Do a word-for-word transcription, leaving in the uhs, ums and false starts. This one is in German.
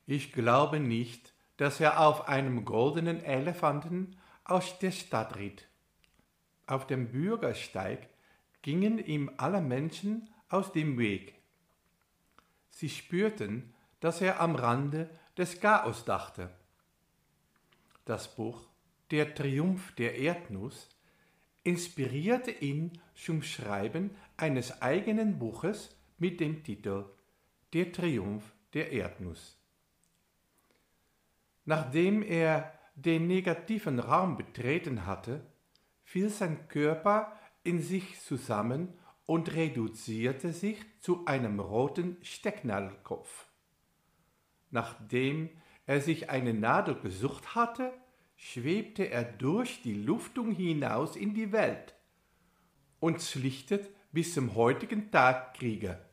Ich glaube nicht, dass er auf einem goldenen Elefanten aus der Stadt ritt. Auf dem Bürgersteig gingen ihm alle Menschen aus dem Weg. Sie spürten, dass er am Rande des Chaos dachte. Das Buch Der Triumph der Erdnuss inspirierte ihn zum Schreiben eines eigenen Buches mit dem Titel Der Triumph der Erdnuss. Nachdem er den negativen Raum betreten hatte, fiel sein Körper in sich zusammen und reduzierte sich zu einem roten Stecknadelkopf. Nachdem er sich eine Nadel gesucht hatte, schwebte er durch die Luftung hinaus in die Welt und schlichtet bis zum heutigen Tag Kriege.